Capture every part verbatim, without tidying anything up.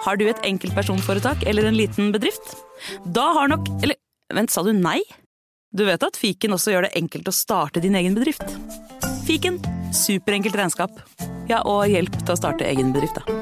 Har du et enkeltpersonforetak eller en liten bedrift? Da har nok, eller vent, sa du nei? Du vet at Fiken også gjør det enkelt å starte din egen bedrift. Fiken, superenkelt regnskap. Ja, og hjelp til å starte egen bedrift da.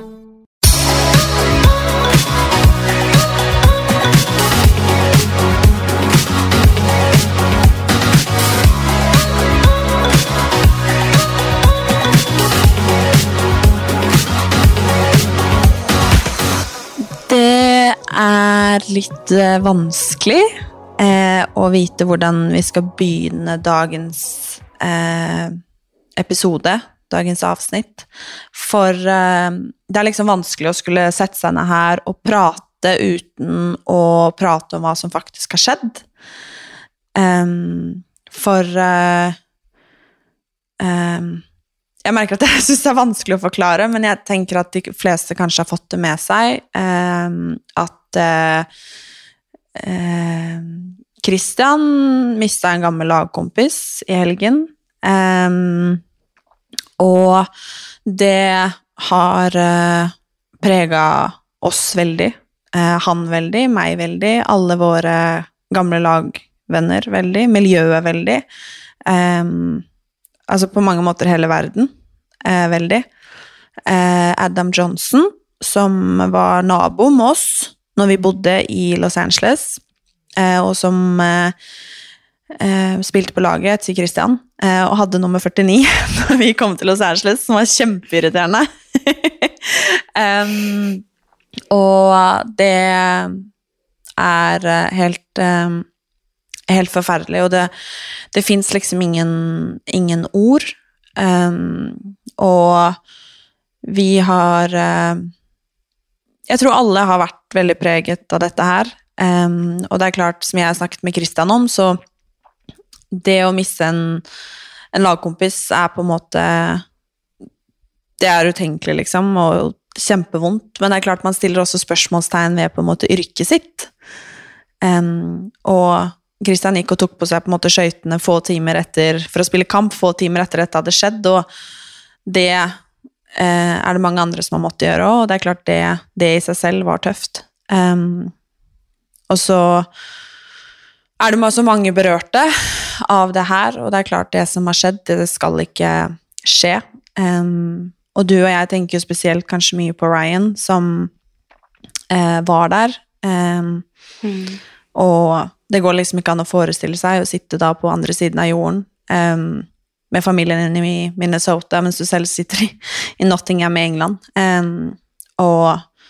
Det er litt vanskelig eh, å vite hvordan vi skal begynne dagens eh, episode, dagens avsnitt. For eh, det er liksom vanskelig å skulle sette seg ned her og prate uten å prate om hva som faktisk har skjedd. Um, for uh, um, jeg merker at jeg synes det er vanskelig å forklare, men jeg tenker at de fleste kanskje har fått det med seg, um, at uh, uh, Christian mistet en gammel lagkompis i helgen, um, og det har uh, preget oss veldig, uh, han veldig, meg veldig, alle våre gamle lagvenner veldig, miljøet veldig, um, altså på mange måter hele verden, eh, veldig. Eh, Adam Johnson, som var nabo med oss når vi bodde i Los Angeles, eh, og som eh, eh, spilte på laget til Christian, eh, og hadde nummer førtini når vi kom til Los Angeles, som var kjempeirriterende. um, og det er helt... Um, helt forferdelig, og det, det finnes liksom ingen, ingen ord, um, og vi har, uh, jeg tror alle har vært veldig preget av dette her, um, og det er klart, som jeg har snakket med Christian om, så det å miste en, en lagkompis er på en måte, det er utenkelig liksom, og kjempevondt, men det er klart man stiller også spørsmålstegn ved på en måte yrket sitt, um, og Christian gikk og tok på seg på en måte skøytene få timer etter, for å spille kamp, få timer etter dette hadde skjedd, og det eh, er det mange andre som har måttet gjøre, og det er klart det, det i seg selv var tøft. Um, og så er det så mange berørte av det her, og det er klart det som har skjedd, det skal ikke skje. Um, og du og jeg tenker jo spesielt kanskje mye på Ryan, som eh, var der, um, mm. og det går liksom ikke an å forestille seg å sitte da på andre siden av jorden um, med familien i Minnesota, mens du selv sitter i, i Nottingham i England, um, og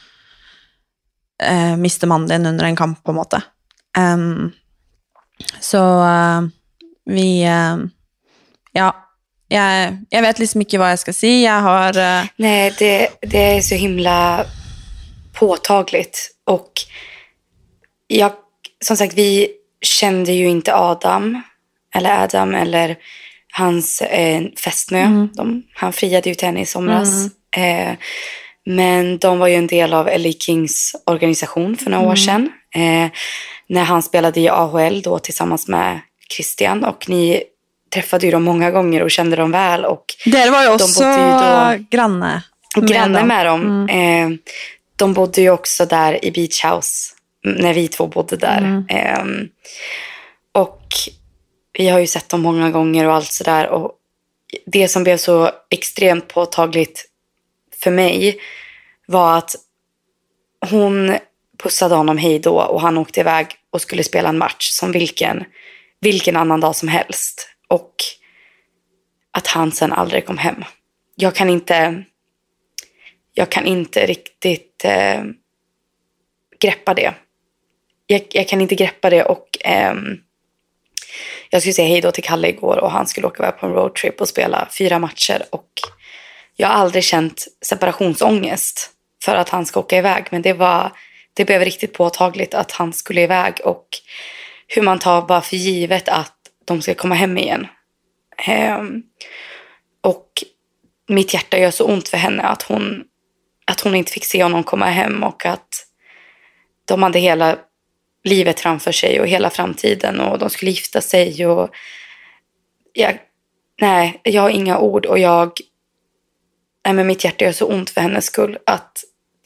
uh, mister mannen din under en kamp på en måte. Um, så uh, vi, uh, ja, jeg, jeg vet liksom ikke hva jeg ska si. Jag har... Uh... Nej, det, det är så himla påtagligt. Och jag, som sagt, vi kände ju inte Adam eller Adam eller hans eh, fästmö. Mm. De, han friade ju till henne i somras. Mm. Eh, men de var ju en del av L A Kings organisation för några mm. år sedan. Eh, när han spelade i A H L då tillsammans med Christian. Och ni träffade ju dem många gånger och kände dem väl. Och det var ju också de ju då, granne med granne dem. Med dem. Mm. Eh, de bodde ju också där i Beach House när vi två bodde där. Mm. Eh, och vi har ju sett dem många gånger och allt sådär. Och det som blev så extremt påtagligt för mig var att hon pussade honom hej då och han åkte iväg och skulle spela en match som vilken, vilken annan dag som helst. Och att han sen aldrig kom hem. Jag kan inte jag kan inte riktigt eh, greppa det. Jag, jag kan inte greppa det och eh, jag skulle säga hej då till Kalle igår och han skulle åka iväg på en roadtrip och spela fyra matcher och jag har aldrig känt separationsångest för att han ska åka iväg, men det var det blev riktigt påtagligt att han skulle iväg och hur man tar bara för givet att de ska komma hem igen. Um, och mitt hjärta gör så ont för henne att hon att hon inte fick se honom komma hem och att de hade hela livet framför sig och hela framtiden och de skulle gifta sig och jag, nej, jag har inga ord och jag nej, men mitt hjärta gör så ont för hennes skull att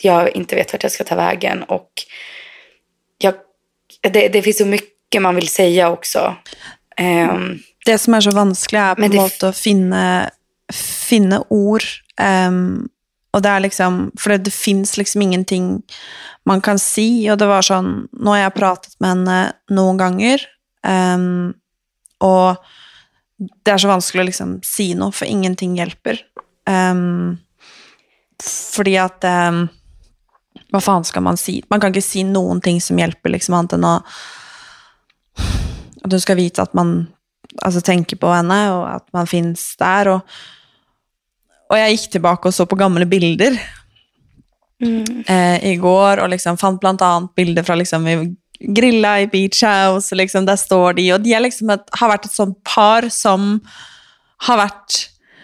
jag inte vet vart jag ska ta vägen. Och jag, det, det finns så mycket man vill säga också. Um, det som er så vanskelig er på en måte å finne, finne ord, um, og det er liksom, for det, det finnes liksom ingenting man kan si, og det var sånn, nå har jeg pratet med henne noen ganger, um, og det er så vanskelig å liksom si noe, for ingenting hjelper. Um, fordi at, um, hva faen skal man si? Man kan ikke si noen ting som hjelper, liksom, annet enn å, at du skal vite at man altså, tenker på henne, og at man finnes der, og Og jeg gikk tilbake og så på gamle bilder mm. eh, i går, og liksom fant blant annet bilder fra liksom vi grilla i Beach House, liksom der står de, og de er liksom et, har vært et sånt par som har vært,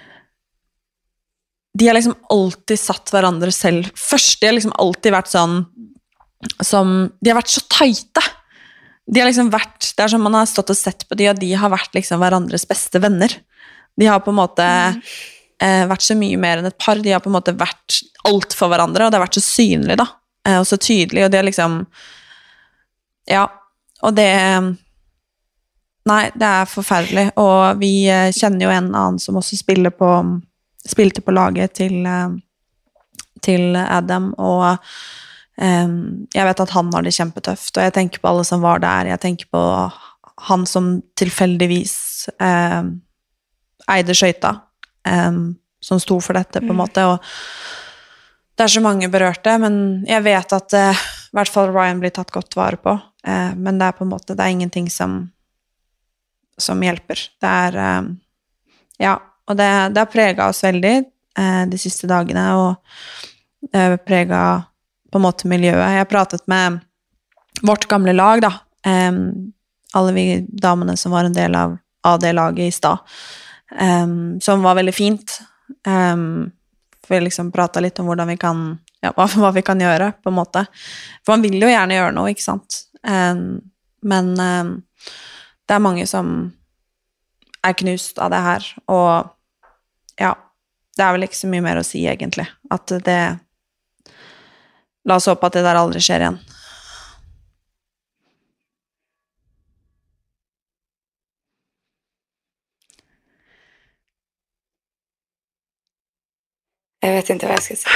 de har liksom alltid satt hverandre selv først, de har liksom alltid vært sånn, som, de har vært så teite, de har liksom vært, det er som man har stått og sett på de, og de har vært liksom hverandres beste venner, de har på en måte mm. Eh, vært så mye mer enn et par, de har på en måte vært alt for hverandre, og det har vært så synlig da, eh, og så tydelig, og det er liksom ja, og det nei, det er forferdelig, og vi eh, kjenner jo en annen som også spiller på spilte på laget til eh, til Adam, og eh, jeg vet at han har det kjempetøft, og jeg tenker på alle som var der, jeg tenker på han som tilfeldigvis eh, eide skøyta, Um, som sto for dette på en måte, og det er så mange berørte, men jeg vet at uh, i hvert fall Ryan blir tatt godt vare på, uh, men det er på en måte, det er ingenting som som hjelper, det er um, ja, og det, det har preget oss veldig uh, de siste dagene, og det har preget på en måte miljøet. Jeg har pratet med vårt gamle lag da, um, alle vi damene som var en del av, av det laget i stad, Um, som var veldig fint um, for vi liksom pratet litt om hvordan vi kan ja, hva, hva vi kan gjøre på en måte, for man vil jo gjerne gjøre noe, ikke sant um, men um, det er mange som er knust av det her, og ja, det er vel ikke så mye mer å si egentlig, at det la oss håpe at det der aldri skjer igjen. Jag vet inte vad jag ska säga.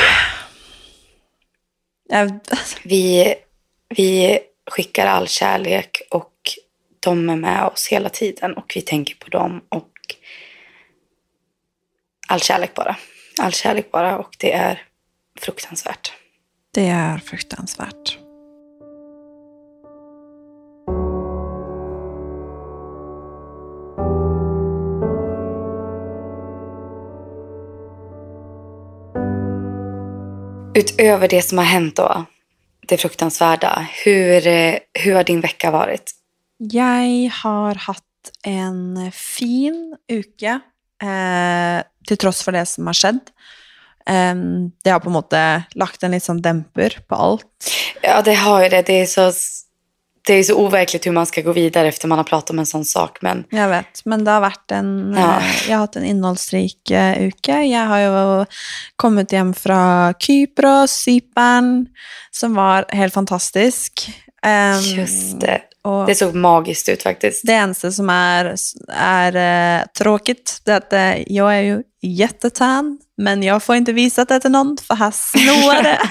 Jag... Vi, vi skickar all kärlek och de är med oss hela tiden och vi tänker på dem och all kärlek bara. All kärlek bara och det är fruktansvärt. Det är fruktansvärt. Utöver det som har hänt då, det fruktansvärda, hur, hur har din vecka varit? Jeg har hatt en fin uke, eh, til tross for det som har skjedd. Eh, det har på en måte lagt en litt sånn demper på alt. Ja, det har ju det. Det är så, det är så overkligt hur man ska gå vidare efter man har pratat om en sån sak. Men... Jeg vet, men det har vært en, ja. eh, jeg har hatt en innholdsrik uh, uke. Jeg har jo kommet hjem fra Kypros, Cypern, som var helt fantastisk. Um, Just det. Det såg magiskt ut faktiskt. Det eneste som är är uh, tråkigt, det är att uh, jag är ju jättetan, men jag får inte visa det till någon för här snår det.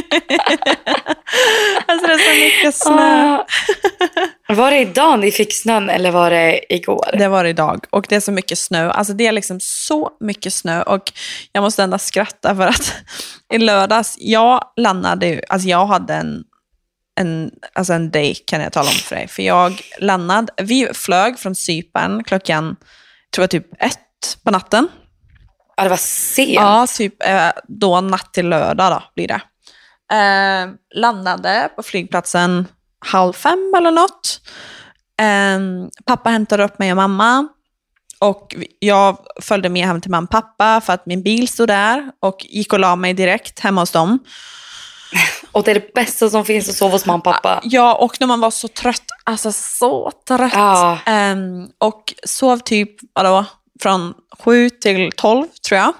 Alltså det är så mycket snö. Ah. Var det idag ni fick snön eller var det igår? Det var idag och det är så mycket snö. Alltså det är liksom så mycket snö och jag måste ändå skratta för att i lördags jag landade ju, alltså jag hade en en, alltså en day kan jag tala om för dig. För jag landade, vi flög från Cypern klockan, tror jag typ ett på natten. Ja, det var sent. Ja, typ eh, då natt till lördag då blir det. Eh, landade på flygplatsen halv fem eller något. Eh, pappa hämtade upp mig och mamma. Och jag följde med hem till mamma och pappa för att min bil stod där. Och gick och la mig direkt hemma hos dem. Och det är det bästa som finns att sova hos mamma och pappa. Ja, och när man var så trött, alltså så trött. Ja. Um, och sov typ, vadå, från sju till tolv tror jag.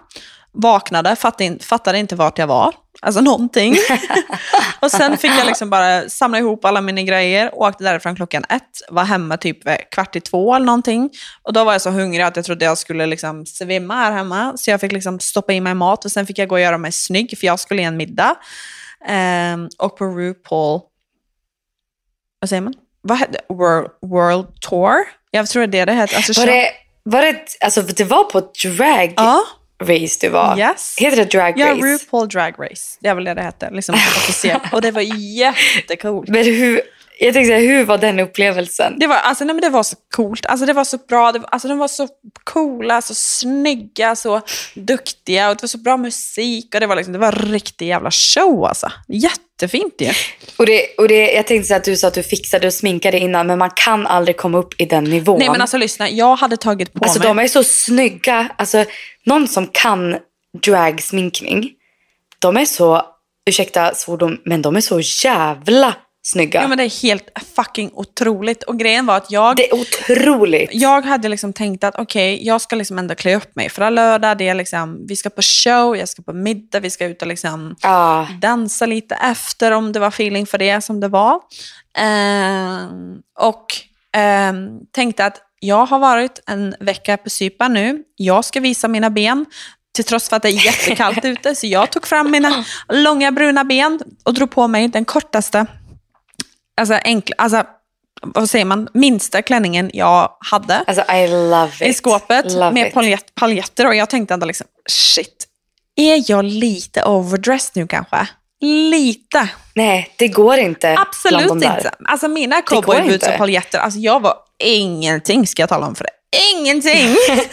vaknade, fattade, in, fattade inte vart jag var. Alltså någonting. Och sen fick jag liksom bara samla ihop alla mina grejer. Åkte därifrån klockan ett. Var hemma typ kvart i två eller någonting. Och då var jag så hungrig att jag trodde jag skulle liksom svimma här hemma. Så jag fick liksom stoppa i mig mat. Och sen fick jag gå och göra mig snygg. För jag skulle i en middag. Um, och på RuPaul. Vad säger man? Vad heter det? World, World Tour? Jag tror det är det heter. Alltså, var det, var det, alltså det var på drag... Ja. Race du var. Yes. Heter det drag race? Ja, RuPaul Drag Race. Det är väl det det hette. Liksom, och det var jättecoolt. Men hur, jag tänkte säga, hur var den upplevelsen? Det var, alltså, nej, men det var så coolt. Alltså, det var så bra. Det var, alltså, de var så coola, så snygga, så duktiga. Och det var så bra musik. Och det var, liksom, det var en riktig jävla show. Alltså. Jättefint ju. Och det, och det, jag tänkte säga att du sa att du fixade och sminkade innan. Men man kan aldrig komma upp i den nivån. Nej, men alltså lyssna. Jag hade tagit på alltså, mig... de är så snygga. Alltså, någon som kan dragsminkning. De är så, ursäkta svordom, men de är så jävla snygga. Ja, men det är helt fucking otroligt. Och grejen var att jag... Det är otroligt. Jag hade liksom tänkt att okej, okay, jag ska liksom ändå klä upp mig. För lördag, det är liksom, vi ska på show, jag ska på middag, vi ska ut och liksom ah. dansa lite efter om det var feeling för det som det var. Uh, och uh, tänkte att jag har varit en vecka på Cypern nu. Jag ska visa mina ben. Till trots för att det är jättekallt ute. Så jag tog fram mina långa bruna ben och drog på mig den kortaste, alltså enkla, alltså vad säger man, minsta klänningen jag hade. Alltså I love it. I skåpet love med it. paljett, paljetter. Och jag tänkte ändå liksom, shit, är jag lite overdressed nu kanske? Lite. Nej, det går inte. Absolut inte. Alltså mina cowboyboots och paljetter, alltså jag var ingenting, ska jag tala om för det. Ingenting.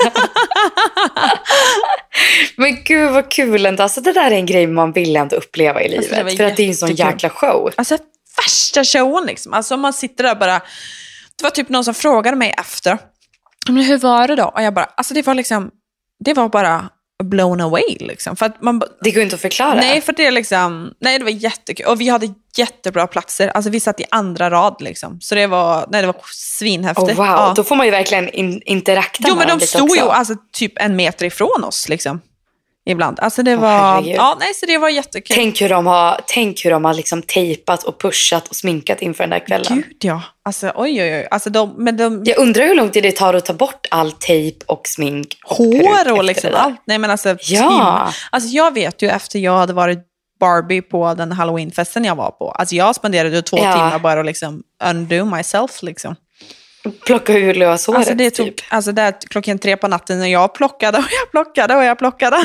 Men gud vad kul ändå. Alltså det där är en grej man vill ändå uppleva i livet. Alltså, för att det är en sån jäkla show. Alltså värsta showen liksom. Alltså man sitter där bara. Det var typ någon som frågade mig efter. Men hur var det då? Och jag bara, alltså det var liksom, det var bara blown away liksom. För att man, det går inte att förklara. Nej, för det är liksom, nej det var jättekul. Och vi hade jättebra platser. Alltså vi satt i andra rad liksom. Så det var, nej det var svinhäftigt. Oh, wow, ja. Då får man ju verkligen in, interakta jo, med dem. Jo men de stod också. ju alltså typ en meter ifrån oss liksom. Ibland. Alltså det var, oh, ja nej så det var jättekul. Tänk hur de har, tänk hur de har liksom tejpat och pushat och sminkat inför den där kvällen. Gud ja. Alltså oj oj oj. Alltså de, men de... Jag undrar hur lång tid det tar att ta bort all tejp och smink. Och hår och liksom allt. Nej men alltså. Ja. Tim. Alltså jag vet ju efter jag hade varit Barbie på den Halloweenfesten jag var på. Alltså jag spenderade två ja. timmar bara att liksom undo myself liksom. Plocka ur löshåret alltså det tog, typ. Alltså det är klockan tre på natten och jag plockade och jag plockade och jag plockade.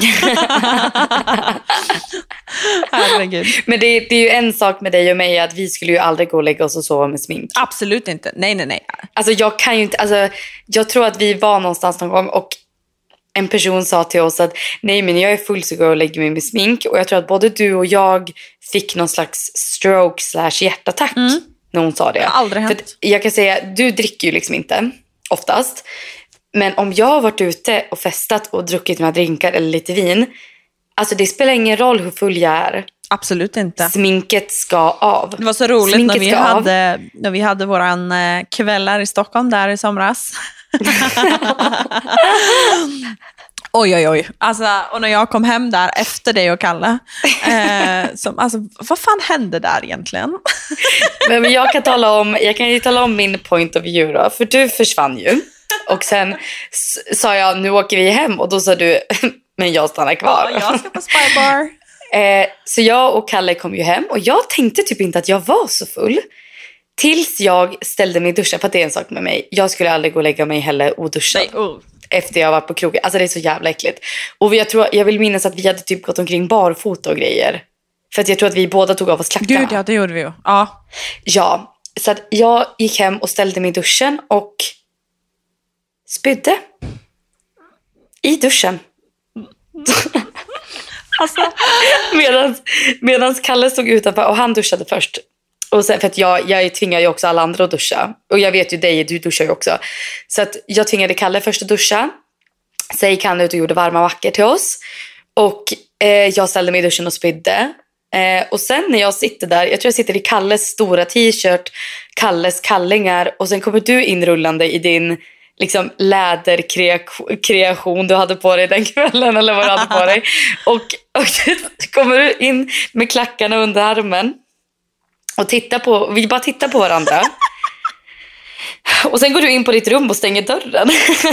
Herregud. Men det, det är ju en sak med dig och mig att vi skulle ju aldrig gå och lägga oss och sova med smink. Absolut inte. Nej, nej, nej. Alltså jag kan ju inte, alltså jag tror att vi var någonstans någon gång och en person sa till oss att nej men jag är full så går jag och lägger mig med smink. Och jag tror att både du och jag fick någon slags stroke slash hjärtattack. Mm. När hon sa det. Det har aldrig hänt. För jag kan säga, du dricker ju liksom inte oftast. Men om jag har varit ute och festat och druckit några drinkar eller lite vin. Alltså det spelar ingen roll hur full jag är. Absolut inte. Sminket ska av. Det var så roligt Sminket när vi, hade, när vi hade våran eh, kvällar i Stockholm där i somras. Oj, oj, oj. Alltså, och när jag kom hem där efter dig och Kalle. Eh, som, alltså, vad fan hände där egentligen? Men jag kan tala om, jag kan ju tala om min point of view då. För du försvann ju. Och sen s- sa jag, nu åker vi hem. Och då sa du, men jag stannar kvar. Ja, jag ska på Spybar. Eh, så jag och Kalle kom ju hem. Och jag tänkte typ inte att jag var så full. Tills jag ställde mig i duschen. För att det är en sak med mig. Jag skulle aldrig gå och lägga mig heller oduschad. Nej, oh. Efter jag var på krogen. Alltså det är så jävla äckligt. Och jag, tror, jag vill minnas att vi hade typ gått omkring barfota och grejer. För att jag tror att vi båda tog av oss klackarna. Gud ja, det gjorde vi ju. Ja. Ja, så att jag gick hem och ställde mig i duschen och spydde. I duschen. Alltså. medans, medans Kalle stod utanför och han duschade först. Och sen, för att jag, jag tvingar ju också alla andra att duscha. Och jag vet ju dig, du duschar ju också. Så att jag tvingade Kalle först att duscha. Sen gick han ut och gjorde varma mackor till oss. Och eh, jag ställde mig i duschen och spydde. Eh, och sen när jag sitter där, jag tror jag sitter i Kalles stora t-shirt, Kalles kallingar. Och sen kommer du inrullande i din liksom läderkreation du hade på dig den kvällen eller vad du hade på dig. Och, och kommer du in med klackarna under armen och tittar på, vi bara tittar på varandra. Och sen går du in på ditt rum och stänger dörren.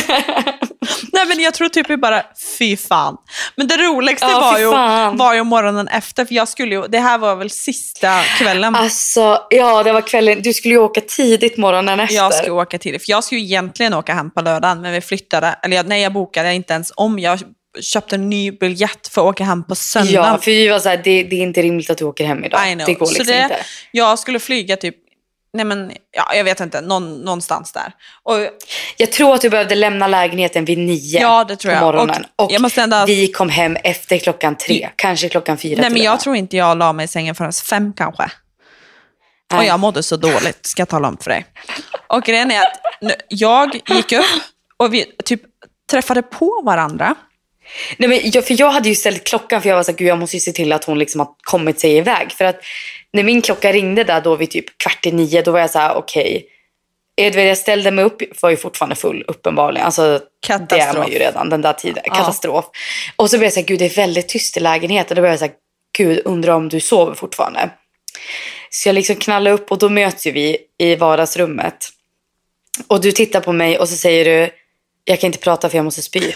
Nej, men jag tror typ bara, fy fan. Men det roligaste ja, var, ju, fan. var ju morgonen efter. För jag skulle ju, det här var väl sista kvällen. Alltså, ja, det var kvällen. Du skulle ju åka tidigt morgonen efter. Jag skulle åka tidigt. För jag skulle ju egentligen åka hem på lördagen. Men vi flyttade, eller nej, jag bokade inte ens om. Jag köpte en ny biljett för att åka hem på söndagen. Ja, för vi var så här, det, det är inte rimligt att du åker hem idag. Det går liksom så det, inte. Jag skulle flyga typ, nej men, ja, jag vet inte, någon, någonstans där. Och, jag tror att du behövde lämna lägenheten vid nio ja, det tror jag. på morgonen. Och, och jag måste ändå... vi kom hem efter klockan tre, kanske klockan fyra. Nej, men jag tror inte jag la mig i sängen förrän fem kanske. Nej. Och jag mådde så dåligt, ska jag tala om för dig. Och grejen är att jag gick upp och vi typ träffade på varandra. Nej, men jag, för jag hade ju ställt klockan, för jag var så här, gud, jag måste ju se till att hon liksom har kommit sig iväg. För att när min klocka ringde där då vid typ kvart i nio, då var jag så här, okej. Okay. Jag ställde mig upp, var ju fortfarande full uppenbarligen. Alltså, katastrof. Det är man ju redan den där tiden. Ja. Katastrof. Och så blev jag så här, gud, det är väldigt tyst i lägenheten. Då blev jag så här, gud, undrar om du sover fortfarande. Så jag liksom knallade upp och då möts ju vi i vardagsrummet. Och du tittar på mig och så säger du, jag kan inte prata för jag måste spy.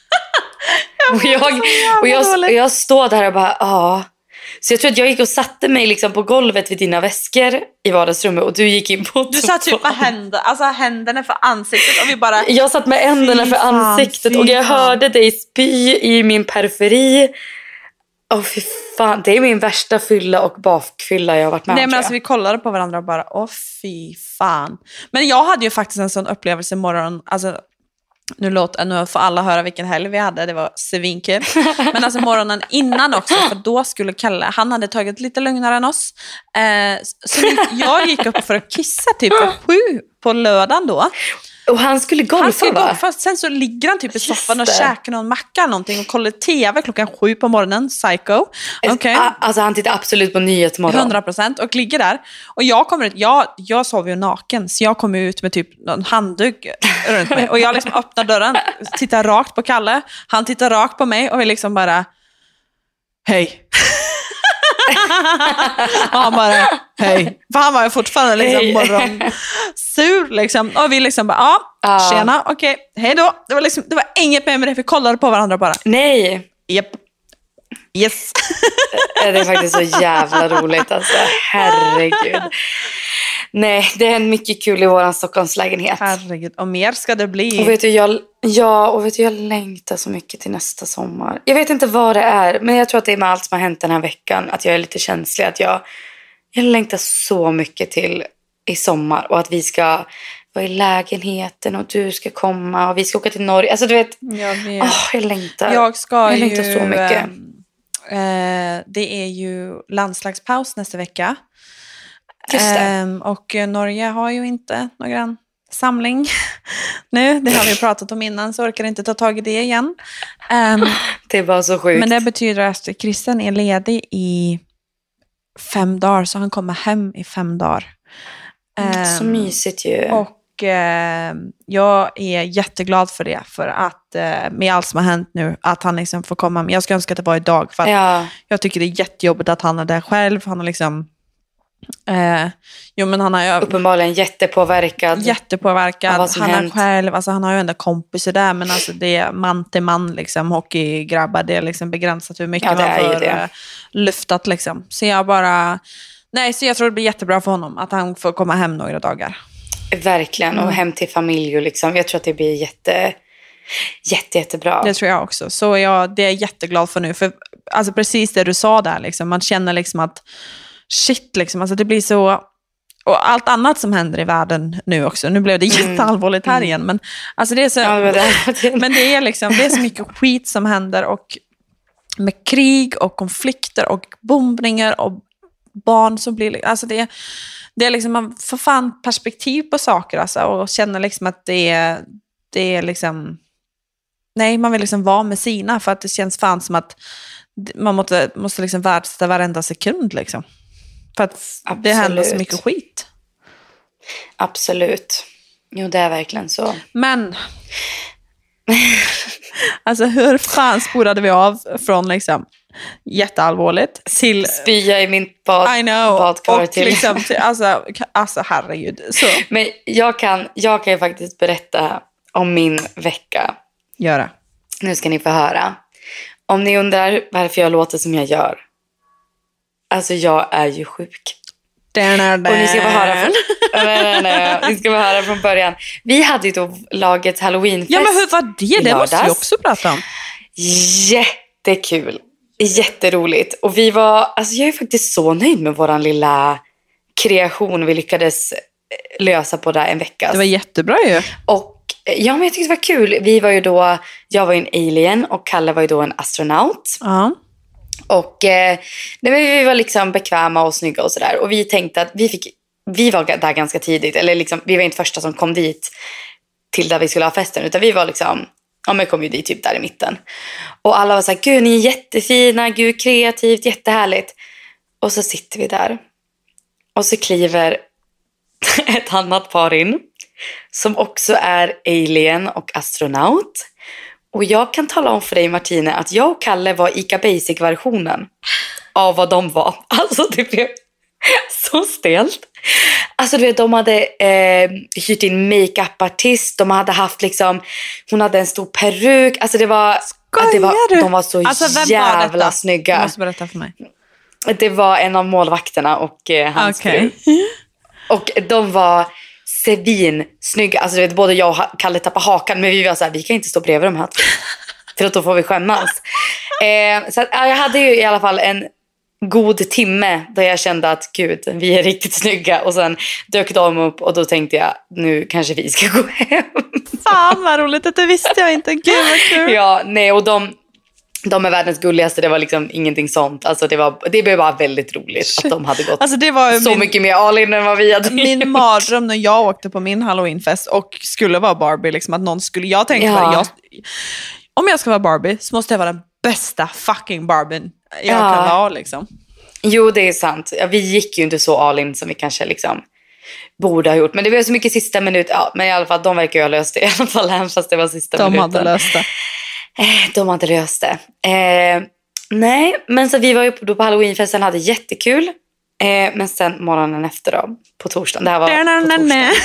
Och jag, och, jag, och jag står där och bara, ja. Så jag tror att jag gick och satte mig liksom på golvet vid dina väskor i vardagsrummet och du gick in på... Du satt typ med händer, alltså händerna för ansiktet och vi bara... Jag satt med händerna för ansiktet och jag hörde dig spy i min periferi. Åh, fy fan. Det är min värsta fylla och bakfylla jag har varit med om. Nej, men alltså vi kollade på varandra och bara, åh fy fan. Men jag hade ju faktiskt en sån upplevelse imorgon, alltså... Nu, låt, nu får alla höra vilken helg vi hade. Det var svinkul. Men alltså morgonen innan också. För då skulle Kalle, han hade tagit lite lugnare än oss. Eh, så jag gick upp för att kissa typ sju på lördagen då. Och han skulle golfa, han skulle va? golfa. Sen så ligger han typ i soffan och det. käkar någon macka eller någonting och kollar tv klockan sju på morgonen. Psycho. Okay. Alltså han tittar absolut på Nyhetsmorgon. hundra procent och ligger där. Och jag kommer ut, jag, jag sov ju naken. Så jag kommer ut med typ någon handduk runt mig. Och jag liksom öppnar dörren, tittar rakt på Kalle. Han tittar rakt på mig och vi liksom bara, hej. Och han bara, hej. För han var ju fortfarande liksom morgon sur liksom. Och vi liksom bara, ja, ah, tjena, okej, okay, hej då. Det var liksom, det var inget mer med det, vi kollade på varandra bara. Nej. Japp. Yes. Det är faktiskt så jävla roligt alltså. Herregud. Nej, det är mycket kul i våran Stockholmslägenhet. Herregud, och mer ska det bli. Och vet du, jag, ja, och vet du, jag längtar så mycket till nästa sommar. Jag vet inte vad det är, men jag tror att det är med allt som har hänt den här veckan. Att jag är lite känslig. Att jag, jag längtar så mycket till i sommar. Och att vi ska vara i lägenheten och du ska komma och vi ska åka till Norge. Alltså du vet, jag, vet. Oh, jag längtar. Jag ska jag längtar ju, så mycket. Eh, det är ju landslagspaus nästa vecka. Just det. Eh, och Norge har ju inte någon samling nu. Det har vi pratat om innan, så orkar inte ta tag i det igen. Eh, det är bara så sjukt. Men det betyder att Christian är ledig i fem dagar, så han kommer hem i fem dagar. Eh, så mysigt ju. Och eh, jag är jätteglad för det, för att eh, med allt som har hänt nu, att han liksom får komma. Jag ska önska att det var idag, för att ja. jag tycker det är jättejobbigt att han är där själv. Han har liksom eh, jo, men han har uppenbarligen jättepåverkad. Jättepåverkad. Han är hänt. själv, alltså han har ju ändå kompisar där, men alltså det är man till man liksom, hockeygrabbar, det är liksom begränsat hur mycket ja, man får eh, lyftat liksom. Så jag bara, nej, så jag tror det blir jättebra för honom att han får komma hem några dagar. Verkligen, och hem till familj och liksom, jag tror att det blir jätte, jätte, jättebra. Det tror jag också. Så jag, det är jag jätteglad för nu. För alltså precis det du sa där, liksom, man känner liksom att shit, liksom, alltså det blir så, och allt annat som händer i världen nu också. Nu blev det jätteallvarligt här igen, men alltså det är så, ja, det det. men det är liksom, det är så mycket skit som händer, och med krig och konflikter och bombningar och barn som blir, alltså det, det är liksom, man får fan perspektiv på saker alltså, och känner liksom att det är, det är liksom, nej, man vill liksom vara med sina, för att det känns fan som att man måste, måste liksom värdesätta varenda sekund liksom, för att absolut. Det händer så mycket skit. Absolut. Jo, det är verkligen så. Men alltså hur fan spårade vi av från liksom jätteallvarligt till spya i min bad, I know, badkar och till... liksom till, alltså, alltså herregud. Så. Men jag kan, jag kan ju faktiskt berätta om min vecka. Göra. Nu ska ni få höra. Om ni undrar varför jag låter som jag gör. Alltså jag är ju sjuk. Där, där, där. Och ni ska få höra från, nej, nej, nej. Ni ska få höra från början. Vi hade ju då laget Halloweenfest. Ja, men hur var det? Det måste vi också prata om. Jättekul. Jätteroligt. Och vi var, alltså jag är faktiskt så nöjd med våran lilla kreation vi lyckades lösa på där en vecka. Det var jättebra ju. Och ja, men jag tyckte det var kul. Vi var ju då, jag var ju en alien och Kalle var ju då en astronaut. Ja. Och eh, vi var liksom bekväma och snygga och sådär. Och vi tänkte att vi fick, vi var där ganska tidigt. Eller liksom, vi var inte första som kom dit till där vi skulle ha festen. Utan vi var liksom, ja men kom ju dit typ där i mitten. Och alla var så här, gud ni är jättefina, gud kreativt, jättehärligt. Och så sitter vi där. Och så kliver ett annat par in. Som också är alien och astronaut. Och jag kan tala om för dig Martina att jag och Kalle var Ica Basic-versionen av vad de var. Alltså det blev så stelt. Alltså du vet, de hade eh, hyrt in make-up-artist. De hade haft liksom, hon hade en stor peruk. Alltså det var, det var de var så alltså, jävla var snygga. Du måste berätta för mig. Det var en av målvakterna och eh, hans okay. fru. Och de var svin snygga. Alltså du vet, både jag och Kalle tappade hakan. Men vi var så här, vi kan inte stå bredvid de här. För att då får vi skämmas. eh, Så att, ja, jag hade ju i alla fall en god timme där jag kände att gud, vi är riktigt snygga. Och sen dök de upp och då tänkte jag, nu kanske vi ska gå hem. Fan vad roligt, det visste jag inte. Gud vad kul. Ja, nej, och de De är världens gulligaste, det var liksom ingenting sånt. Alltså det var, det blev bara väldigt roligt Shit. Att de hade gått alltså det var så min, mycket mer all-in än vad vi hade min gjort. mardröm när jag åkte på min Halloweenfest och skulle vara Barbie, liksom att någon skulle, jag tänkte ja. bara, jag, om jag ska vara Barbie så måste jag vara den bästa fucking Barbien jag ja. kan vara liksom. Jo, det är sant. Ja, vi gick ju inte så all-in som vi kanske liksom borde ha gjort. Men det var så mycket sista minut. Ja, men i alla fall, de verkar ju ha löst det i alla fall, även fast det var sista de minuten. De hade löst det. De hade löst det. Eh, nej, men så vi var ju på, på Halloweenfesten, hade jättekul. Eh, men sen morgonen efter då, på torsdagen. Det här var på torsdagen.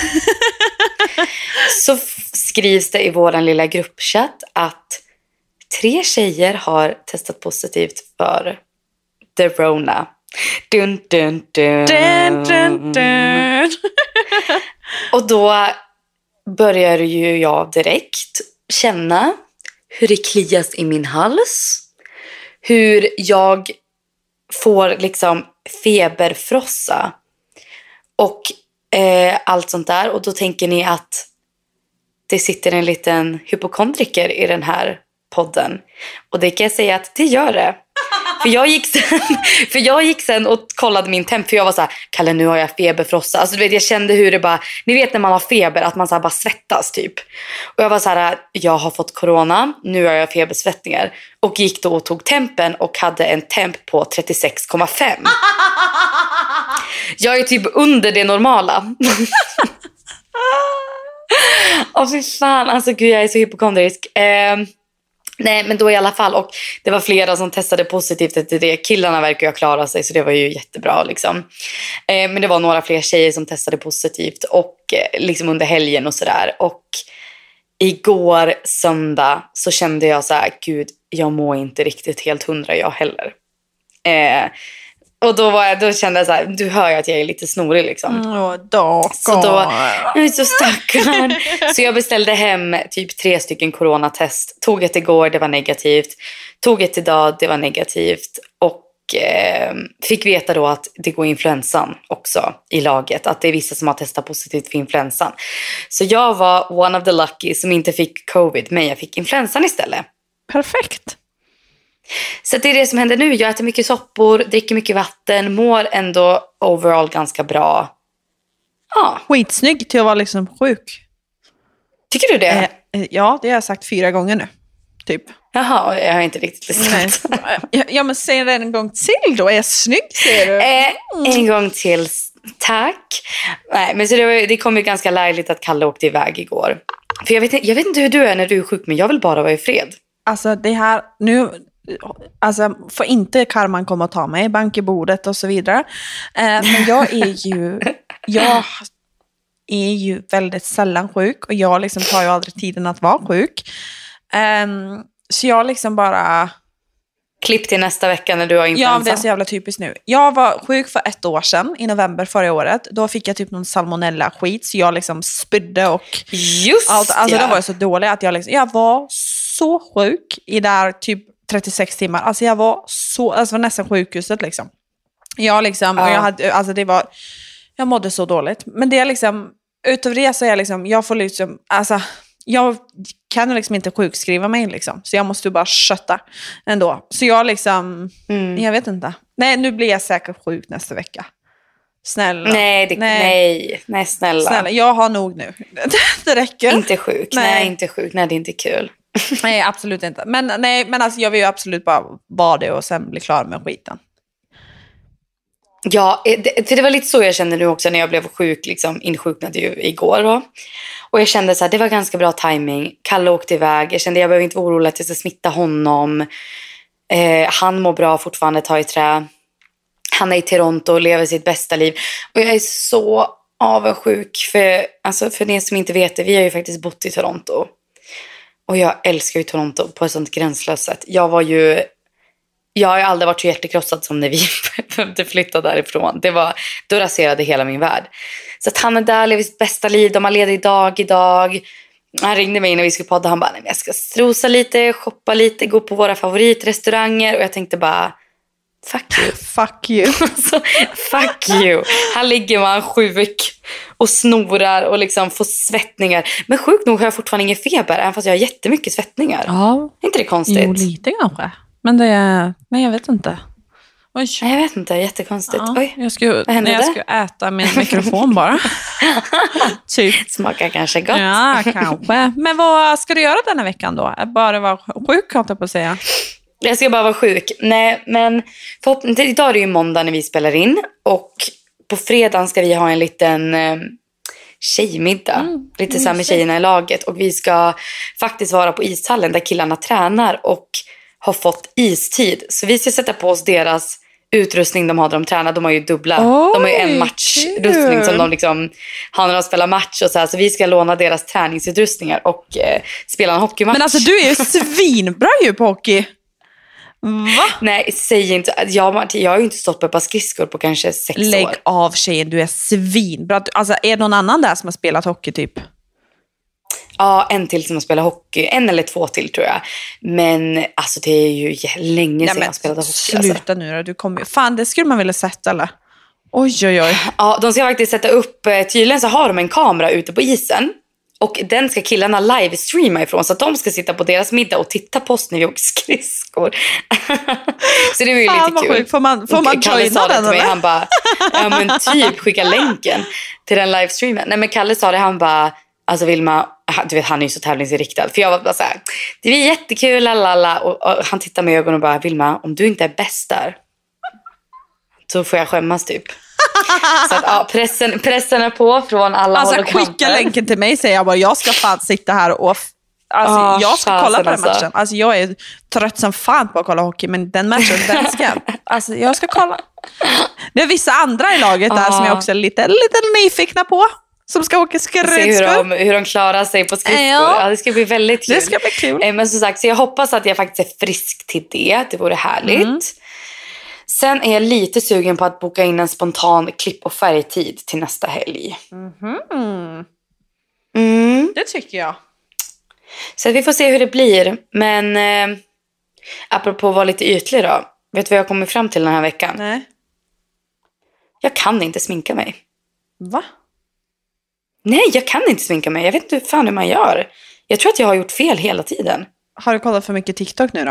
Så f- skrivs det i våran lilla gruppchatt att tre tjejer har testat positivt för the Rona. Dun, dun, dun. Dun, dun, dun. Och då börjar ju jag direkt känna hur det klias i min hals. Hur jag får liksom feberfrossa. Och eh, allt sånt där. Och då tänker ni att det sitter en liten hypokondriker i den här podden. Och det kan jag säga att det gör det. För jag gick sen, för jag gick sen och kollade min temp. För jag var så här, Kalle, nu har jag feberfrossa. Alltså du vet, jag kände hur det bara, ni vet när man har feber, att man så här bara svettas typ. Och jag var så här, jag har fått corona, nu har jag febersvettningar. Och gick då och tog tempen och hade en temp på trettiosex komma fem. Jag är typ under det normala. Åh fy fan, alltså gud, jag är så hypokondrisk. Eh, nej, men då i alla fall. Och det var flera som testade positivt efter det. Killarna verkar ju klara sig, så det var ju jättebra liksom. Eh, men det var några fler tjejer som testade positivt. Och eh, liksom under helgen och sådär. Och igår söndag så kände jag så här, gud, jag mår inte riktigt helt hundra jag heller. Eh, Och då, var jag, då kände jag så här, du hör ju att jag är lite snorig liksom. Mm, då, så då, jag är så stackaren. Så jag beställde hem typ tre stycken coronatest. Tog ett igår, det var negativt. Tog ett idag, det var negativt. Och eh, fick veta då att det går influensan också i laget. Att det är vissa som har testat positivt för influensan. Så jag var one of the lucky som inte fick covid, men jag fick influensan istället. Perfekt. Så det är det som händer nu. Jag äter mycket soppor, dricker mycket vatten, mår ändå overall ganska bra. Ja. Skitsnygg till att vara liksom sjuk. Tycker du det? Eh, ja, det har jag sagt fyra gånger nu. Typ. Jaha, jag har inte riktigt lyssnat. Ja, ja, men säg det en gång till då. Är jag snygg, säger du? Eh, en gång till. Tack. Nej, men så det, var, det kom ju ganska lägligt att Kalle åkte iväg igår. För jag vet, jag vet inte hur du är när du är sjuk, men jag vill bara vara i fred. Alltså det här, nu, alltså får inte karman komma och ta mig, bank i bordet och så vidare. Eh, men jag är ju, jag är ju väldigt sällan sjuk och jag liksom tar ju aldrig tiden att vara sjuk. Eh, så jag liksom bara... Klipp till nästa vecka när du har influensa. Ja, det är så jävla typiskt nu. Jag var sjuk för ett år sedan, i november förra året. Då fick jag typ någon salmonella-skit, så jag liksom spydde och... Just allt. Alltså ja. då var jag så dålig att jag liksom... Jag var så sjuk i där typ trettiosex timmar. Alltså jag var så... Alltså var nästan sjukhuset liksom. Jag liksom... Ja. Och jag hade... Alltså det var... Jag mådde så dåligt. Men det är liksom... Utöver det så är jag liksom... Jag får liksom... Alltså... Jag kan liksom inte sjukskriva mig liksom. Så jag måste bara kötta ändå. Så jag liksom... Mm. Jag vet inte. Nej, nu blir jag säkert sjuk nästa vecka. Snälla. Nej, det, nej. nej. Nej, snälla. Snälla, jag har nog nu. Det räcker. Inte sjuk. Nej. nej, inte sjuk. Nej, det är inte kul. Nej, absolut inte. Men, nej, men alltså, jag vill ju absolut bara vara det och sen bli klar med skiten. Ja, det, för det var lite så jag kände nu också när jag blev sjuk, liksom insjuknade ju igår då. Och jag kände så här, det var ganska bra timing. Kalle åkte iväg. Jag kände jag behöver inte vara orolig att jag ska smitta honom. Eh, han mår bra fortfarande, tar i trä. Han är i Toronto och lever sitt bästa liv. Och jag är så avundsjuk för, alltså för det som inte vet det, vi har ju faktiskt bott i Toronto. Och jag älskar ju Toronto på ett sånt gränslöst sätt. Jag var ju... Jag har ju aldrig varit så hjärtekrossad som när vi behövde flytta därifrån. Det var, då raserade hela min värld. Så att han är där, lever sitt bästa liv. De har ledigt dag idag. Han ringde mig när vi skulle podda. Han bara, nej, men jag ska strosa lite, shoppa lite, gå på våra favoritrestauranger. Och jag tänkte bara, fuck you. Fuck you. Alltså, fuck you. Han ligger man sjuk och snorar och liksom får svettningar. Men sjukt nog har jag fortfarande ingen feber, även fast jag har jättemycket svettningar. Ja. Är inte det konstigt? Jo, lite kanske. Men det är... Nej, jag vet inte. Oj. Nej, jag vet inte. Jättekonstigt. Ja, Oj. jag skulle, vad hände nej, jag där? skulle äta min mikrofon bara. Typ. Smakar kanske gott. Ja, kanske. Men vad ska du göra denna veckan då? Bara vara sjuk, kan jag på att säga. Jag ska bara vara sjuk. Nej, men förhoppningsvis, idag är det ju måndag när vi spelar in. Och på fredagen ska vi ha en liten eh, tjejmiddag. Mm, lite så här med tjejerna i laget. Och vi ska faktiskt vara på ishallen där killarna tränar och har fått istid. Så vi ska sätta på oss deras utrustning de har där de tränar. De har ju dubbla. Oj, de har ju en matchrustning som de liksom har när de spelar match och så här. Så vi ska låna deras träningsutrustningar och eh, spela en hockeymatch. Men alltså du är ju svinbra ju på hockey. Va? Nej, säg inte. Jag, jag har ju inte stått på ett par skridskor på kanske sex Lägg år. Lägg av tjejen, du är svinbra. Alltså är det någon annan där som har spelat hockey typ? Ja, en till som har spelat hockey. En eller två till tror jag. Men alltså det är ju länge sedan ja, jag har spelat hockey. Sluta alltså. nu då, du kommer ju. Fan, det skulle man vilja sätta eller? Oj, oj, oj. Ja, de ska faktiskt sätta upp, tydligen så har de en kamera ute på isen. Och den ska killarna livestreama ifrån. Så att de ska sitta på deras middag och titta på oss när vi åker skridskor. Så det var ju fan, lite kul. Sjuk. Får man, får man Kalle sa det till den, mig. Han bara, ja men typ skicka länken till den livestreamen. Nej men Kalle sa det, han bara, alltså Vilma, du vet han är ju så tävlingsinriktad. För jag var bara så här, det är jättekul, lalala. Och, och han tittar med i ögonen och bara, Vilma, om du inte är bäst där, så får jag skämmas typ. Så att ja, pressen, pressen är på från alla alltså, håll och kanter. Skicka länken till mig, säger jag bara. Jag ska fan sitta här och... Alltså, oh, jag ska kolla på den alltså. matchen. Alltså, jag är trött som fan på att kolla hockey, men den matchen, den ska jag... Alltså, jag ska kolla. Det är vissa andra i laget där oh. som jag också är lite, lite nyfikna på. Som ska åka skridskor. Se hur de, hur de klarar sig på skridskor. Ja. Ja, det ska bli väldigt kul. Det ska bli kul. Men som sagt, så jag hoppas att jag faktiskt är frisk till det. Det vore härligt. Mm. Sen är jag lite sugen på att boka in en spontan klipp- och färgtid till nästa helg. Mm-hmm. Mm. Det tycker jag. Så vi får se hur det blir. Men eh, apropå att vara lite ytlig då. Vet du vad jag kommer fram till den här veckan? Nej. Jag kan inte sminka mig. Va? Nej, jag kan inte sminka mig. Jag vet inte fan hur man gör. Jag tror att jag har gjort fel hela tiden. Har du kollat för mycket TikTok nu då?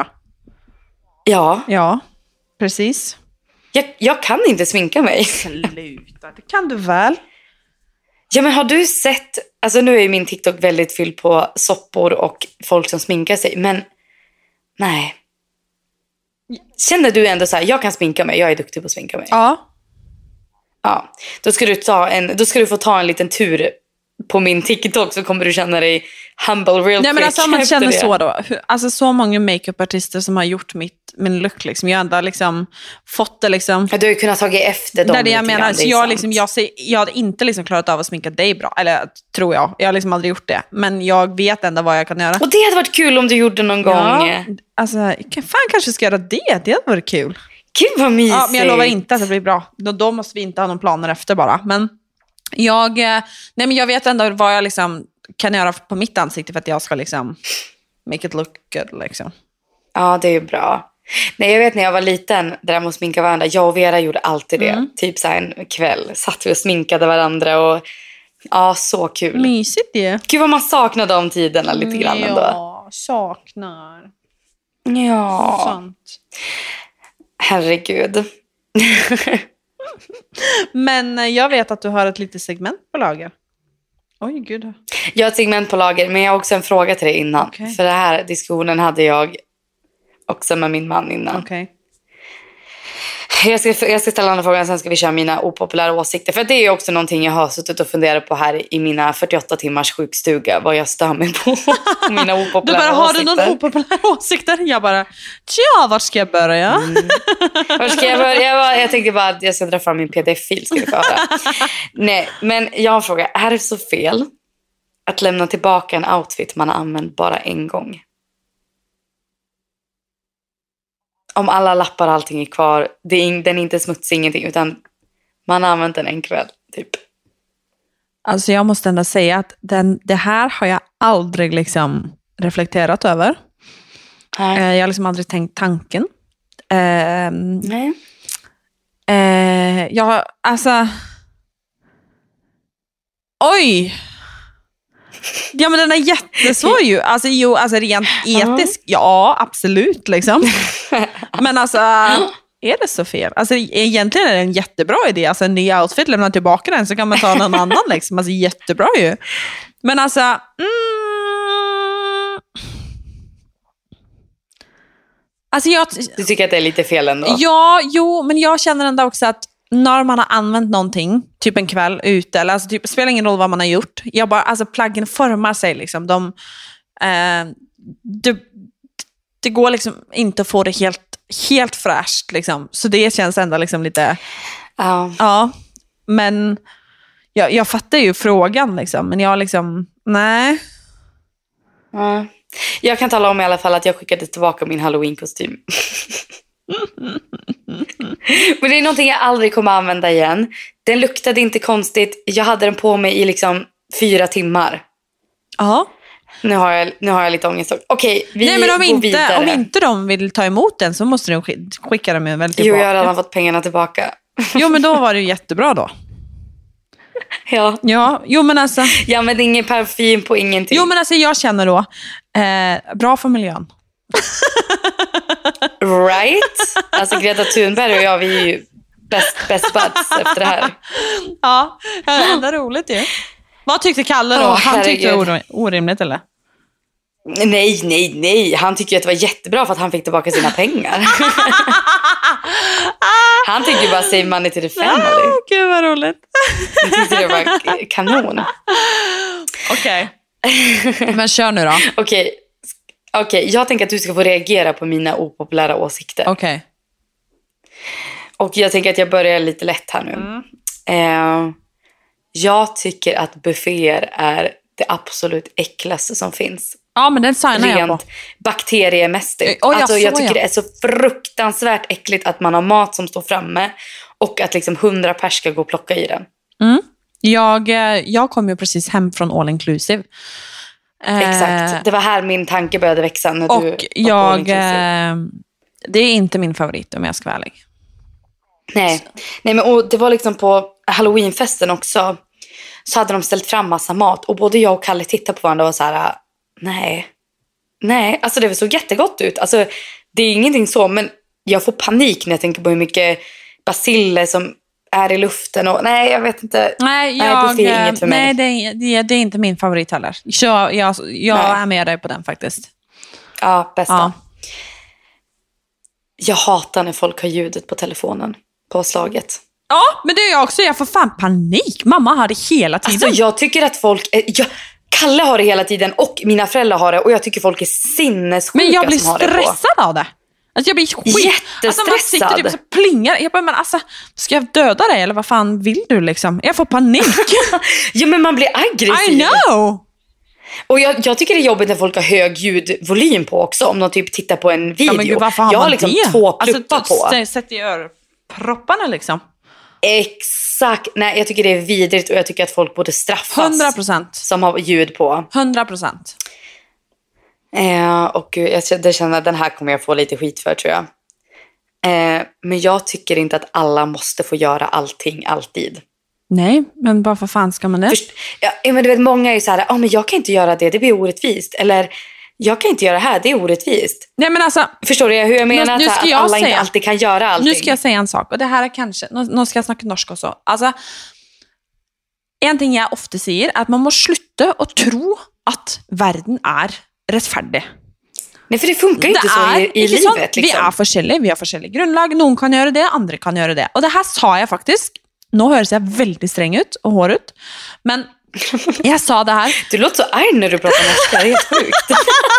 Ja. Ja, precis. Jag, jag kan inte sminka mig. Sluta, det kan du väl? Ja, men har du sett... Alltså nu är ju min TikTok väldigt fylld på soppor och folk som sminkar sig. Men nej. Känner du ändå så här, jag kan sminka mig, jag är duktig på att sminka mig? Ja. Ja, då ska du ta en, då ska du få ta en liten tur på min TikTok, så kommer du känna dig humble real Nej, men alltså om man känner det. så då. Alltså så många makeup-artister som har gjort mitt, min look liksom. Jag har ändå liksom fått det liksom. Ja, du har ju kunnat tagit efter dem. Där det jag menar, grann, så jag, liksom, jag, ser, jag hade inte liksom klarat av att sminka dig bra. Eller tror jag. Jag har liksom aldrig gjort det. Men jag vet ändå vad jag kan göra. Och det hade varit kul om du gjorde någon ja, gång. Alltså, fan kanske ska göra det. Det hade varit kul. Gud vad mysigt. Ja, men jag lovar inte att det blir bra. Då, då måste vi inte ha någon planer efter bara. Men jag, nej, men jag vet ändå vad jag liksom kan göra på mitt ansikte för att jag ska liksom make it look good liksom. Ja, det är ju bra. Nej, jag vet när jag var liten, där jag måste sminka varandra. Jag och Vera gjorde alltid det. Mm. Typ så här en kväll satt vi och sminkade varandra. Och ja, så kul. Mysigt det. Gud vad man saknar de tiderna lite grann ändå. Ja, saknar. Ja. Sånt. Herregud. Men jag vet att du har ett litet segment på lager. Oj, gud. Jag har ett segment på lager, men jag har också en fråga till dig innan. Okay. För den här diskussionen hade jag också med min man innan. Okej. Okay. Jag ska, jag ska ställa en fråga, sen ska vi köra mina opopulära åsikter. För det är också någonting jag har suttit och funderat på här i mina fyrtioåtta timmars sjukstuga. Vad jag stör mig på. Mina opopulära du bara, har åsikter. Du någon opopulär åsikter? Jag bara, tja, vart ska jag börja? Mm. Vart ska jag börja? Jag, bara, jag tänkte bara att jag ska dra fram min pdf-fil. Ska vi få höra. Nej, men jag har en fråga. Är det så fel att lämna tillbaka en outfit man har använt bara en gång? Om alla lappar och allting är kvar. Det är in, den är inte smutsig, ingenting. Utan man har använt den en kväll, typ. Alltså jag måste ändå säga att den, det här har jag aldrig liksom reflekterat över. Nej. Jag har liksom aldrig tänkt tanken. Eh, Nej. Eh, jag, alltså... Oj! Ja, men den är jättesvår ju. Alltså, jo, alltså rent etiskt, ja, absolut, liksom. Men alltså, är det så fel? Alltså, egentligen är det en jättebra idé. Alltså, en ny outfit, lämna tillbaka den så kan man ta någon annan, liksom. Alltså, jättebra ju. Men alltså, mm, alltså jag... Du tycker att det är lite fel ändå? Ja, jo, men jag känner ändå också att när man har använt någonting, typ en kväll ute, eller alltså typ, det spelar ingen roll vad man har gjort. Jag bara, alltså plaggen formar sig liksom. De, eh, det, det går liksom inte att få det helt, helt fräscht liksom. Så det känns ändå liksom lite... Uh. Ja, men jag, jag fattar ju frågan liksom. Men jag liksom, nej. Uh. Jag kan tala om i alla fall att jag skickade tillbaka min Halloween-kostym. Men det är någonting jag aldrig kommer använda igen. Den luktade inte konstigt. Jag hade den på mig i liksom fyra timmar. Ja. Nu har jag, nu har jag lite ångest. Okej, vi Nej, men om går inte, vidare. om inte de vill ta emot den så måste de skicka dem väl tillbaka. Jo, jag har redan fått pengarna tillbaka. Jo, men då var det ju jättebra då. Ja. Ja, jo men alltså. Ja, men det är ingen parfym på ingenting. Jo, men alltså jag känner då, eh, bra för miljön. Right? Alltså Greta Thunberg och jag, vi är ju best, best buds efter det här. Ja, det är ändå roligt ju. Vad tyckte Kalle då? Oh, han tyckte det var orimligt eller? Nej, nej, nej. Han tycker att det var jättebra för att han fick tillbaka sina pengar. Han tyckte ju bara save money to the family. Oh, gud vad roligt. Han tyckte det var kanon. Okej. Okay. Men kör nu då. Okej. Okay. Okej, okay, jag tänker att du ska få reagera på mina opopulära åsikter. Okej. Okay. Och jag tänker att jag börjar lite lätt här nu. Mm. Eh, jag tycker att bufféer är det absolut äckligaste som finns. Ja, men den signar jag på. Rent bakteriemässigt. Oh, ja, alltså, jag så, tycker ja. det är så fruktansvärt äckligt att man har mat som står framme och att liksom hundra pers ska gå och plocka i den. Mm. Jag, jag kom ju precis hem från All Inclusive. Exakt, det var här min tanke började växa när och du jag, det är inte min favorit om jag ska vara ärlig. Nej, Nej men, och det var liksom på Halloweenfesten också. Så hade de ställt fram massa mat. Och både jag och Kalle tittade på varandra och var så här: nej, nej, alltså det såg jättegott ut. Alltså det är ingenting så, men jag får panik när jag tänker på hur mycket basiller som är i luften och nej, jag vet inte. Nej, jag, nej, det är inget för mig. Nej, det, det, det är inte min favorit heller. Så jag, jag är med dig på den faktiskt. Ja, bästa. Ja. Jag hatar när folk har ljudet på telefonen, på slaget. Ja, men det är jag också. Jag får fan panik. Mamma har det hela tiden. Alltså jag tycker att folk... Är, jag, Kalle har det hela tiden och mina föräldrar har det. Och jag tycker folk är sinnessjuka. Men jag blir som har det stressad av det. Alltså jag blir skit. Jättestressad. Alltså man sitter typ så plingar. Jag bara, men alltså, ska jag döda dig eller vad fan vill du liksom? Jag får panik. Ja, men man blir aggressiv. I know. Och jag, jag tycker det är jobbigt när folk har hög ljudvolym på också. Om de typ tittar på en video. Ja, men gud, varför har jag har man liksom det? två pluppar alltså, på. Sätt i örpropparna liksom. Exakt. Nej, jag tycker det är vidrigt och jag tycker att folk borde straffas. hundra procent. Som har ljud på. hundra procent. Eh, och gud, jag, jag känner att den här kommer jag få lite skit för, tror jag. Eh, men jag tycker inte att alla måste få göra allting alltid. Nej, men bara för fan ska man det? Först, ja, men du vet, många är ju så här, oh, men jag kan inte göra det, det blir orättvist. Eller, jag kan inte göra det här, det är orättvist. Nej, men alltså, förstår du hur jag menar? Nu, nu att, ska att jag alla säga, inte alltid kan göra allting. Nu ska jag säga en sak, och det här är kanske, nu, nu ska jag snacka norsk också. Alltså, en ting jag ofta säger är att man måste sluta och tro att världen är rättfärdig. Nej, för det funkar ju inte så i, i livet. Sånn, liksom. Vi är forskjellige, vi har forskjellige grundlag. Någon kan göra det, andra kan göra det. Och det här sa jag faktiskt. Nu hörs jag väldigt sträng ut och hår ut. Men jag sa det här. Du låter så arg när du pratar norska, det är helt sjukt.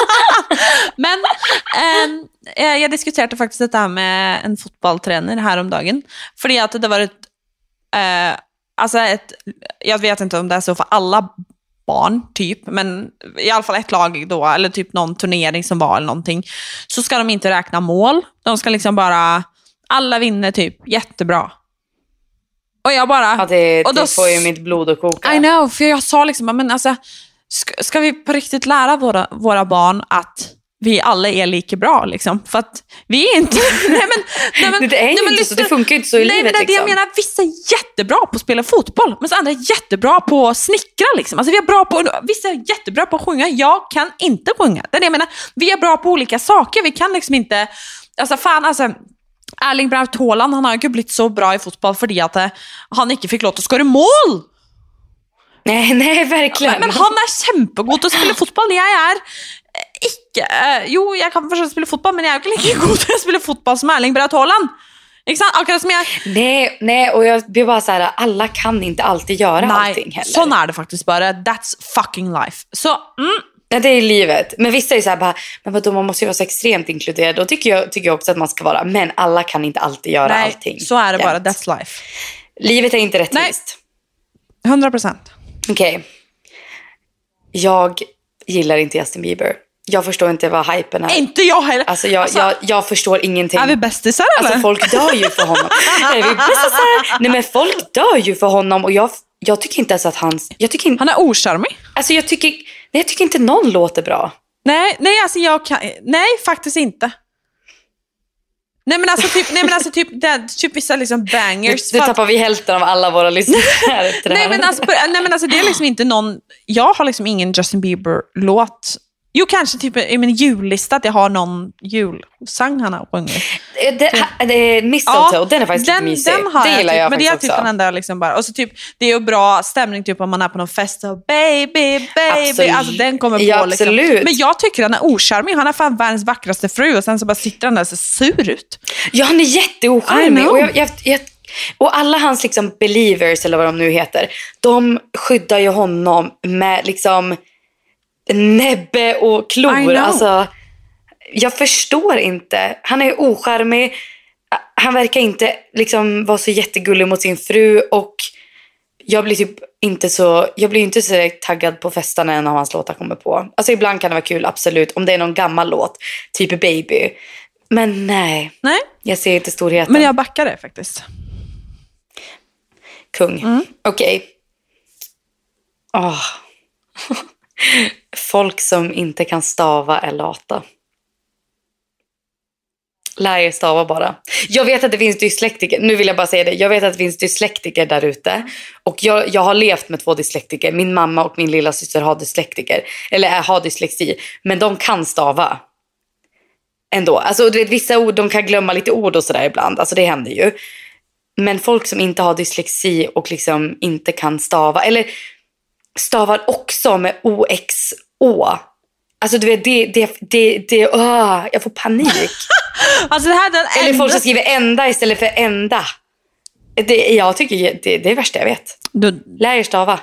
Men eh, jag diskuterade faktiskt det här med en fotbollstränare här om dagen. För att det var ett, eh, alltså ett, jag vet inte om det är så för alla barn typ, men i alla fall ett lag då, eller typ någon turnering som var eller någonting, så ska de inte räkna mål. De ska liksom bara, alla vinner typ, jättebra. Och jag bara... Ja, det, och då, det får ju mitt blod att koka. I know, för jag sa liksom, men alltså, ska, ska vi på riktigt lära våra, våra barn att vi alla är lika bra liksom? För att vi är inte... nej, men, nej, men, det är ju nej, men, inte så, det funkar ju inte så i nej, livet. Men det liksom. Jag menar, vissa är jättebra på att spela fotboll, men så andra är jättebra på att snickra liksom. Alltså vi är bra på, vissa är jättebra på att sjunga, jag kan inte sjunga. Det är det jag menar, vi är bra på olika saker, vi kan liksom inte... Alltså fan, alltså... Erling Braut Haaland, han har inte blivit så bra i fotboll för att han inte fick lov att skåra mål. Nej, nej, verkligen. Men, men han är kämpegod att spela fotboll. Jag är inte... Uh, jo, jag kan försöka spela fotboll, men jag är inte lika god att spela fotboll som Erling Braut Haaland. Inte sant? Akkurat som jag... Nej, nej, och jag blir bara så här, alla kan inte alltid göra nej, allting heller. Sån är det faktiskt bara. That's fucking life. Så, mm. Ja, det är livet. Men vissa är ju så här bara, men vadå, man måste ju vara så extremt inkluderad. Då tycker jag, tycker jag också att man ska vara. Men alla kan inte alltid göra nej, allting. så är det jämt. bara. That's life. Livet är inte rättvist. Nej, hundra procent. Okej. Okay. Jag gillar inte Justin Bieber. Jag förstår inte vad hypen är. Inte jag heller. Alltså jag, alltså, jag, jag förstår ingenting. Är vi bästisar eller? Alltså folk dör ju för honom. Är vi bästisar? Nej, men folk dör ju för honom. Och jag, jag tycker inte ens att han... Jag tycker inte, han är ocharmig. Alltså jag tycker... Nej, jag tycker inte någon låter bra. Nej, nej, alltså jag kan... Nej, faktiskt inte. Nej, men alltså typ, nej, men alltså typ, det, typ vissa liksom bangers. Nu, nu tappar vi hälften av alla våra lyssnare efter det här. nej, men alltså, nej, men alltså det är liksom inte någon... Jag har liksom ingen Justin Bieber-låt. Jo, kanske typ i min jullista att jag har någon julsang han har sjungit. Det, det, Mistletoe, ja, den är faktiskt den, lite mysig. Den har det gillar jag, jag typ, men det är typ också. den enda liksom bara. Och så typ, det är ju bra stämning typ om man är på någon fest och baby, baby. Absolut. Alltså den kommer på ja, liksom. absolut. Men jag tycker han är ocharmig. Han är fan världens vackraste fru och sen så bara sitter han där så sur ut. Ja, han är jätteocharmig. Och, jag, jag, jag, och alla hans liksom believers eller vad de nu heter, de skyddar ju honom med liksom näbbe och klor. Alltså, jag förstår inte. Han är ocharmig. Han verkar inte liksom vara så jättegullig mot sin fru. Och jag blir typ inte så Jag blir inte så taggad på festarna när hans låtar kommer på. Alltså ibland kan det vara kul, absolut. Om det är någon gammal låt, typ Baby. Men nej, nej. Jag ser inte storheten. Men jag backar det faktiskt. Kung. Mm. Okej. Okay. Åh. Folk som inte kan stava är lata. Lär er stava bara. Jag vet att det finns dyslektiker. Nu vill jag bara säga det. Jag vet att det finns dyslektiker där ute. Och jag, jag har levt med två dyslektiker. Min mamma och min lilla syster har dyslektiker. Eller är, har dyslexi. Men de kan stava. Ändå. Alltså du vet, vissa ord, de kan glömma lite ord och sådär ibland. Alltså det händer ju. Men folk som inte har dyslexi och liksom inte kan stava. Eller stavar också med O X Å. Alltså du vet, det, det, det, det åh, jag får panik. Alltså det här, den Eller enda... folk som skriver ända istället för ända. Det, jag tycker det, det är det värsta jag vet. Du... Lär er stava.